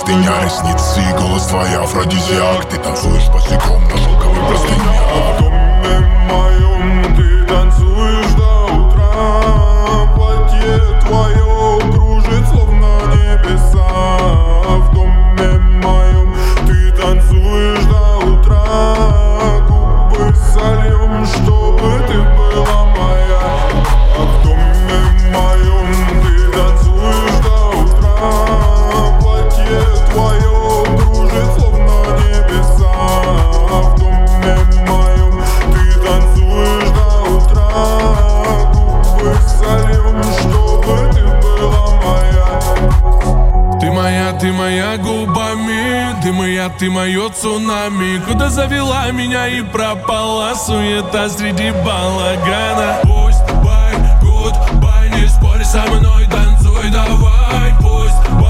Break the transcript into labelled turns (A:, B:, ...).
A: простыня, ресницы и голос твой афродизиак. Ты танцуешь босиком на шелковой простыне.
B: В доме моем ты танцуешь до утра. Платье твое кружит словно небеса. В доме моем ты танцуешь до утра. Губы сольем, чтобы ты была моя. В доме моем ты танцуешь до утра. Платье твое кружит словно небеса. В доме моем ты танцуешь до утра. Губы сольем, чтобы ты была моя.
C: Ты моя губами, ты мое цунами. Куда завела меня и пропала суета среди балагана. Пусть бай, гудбай, не спорь со мной, танцуй давай. Пусть бай,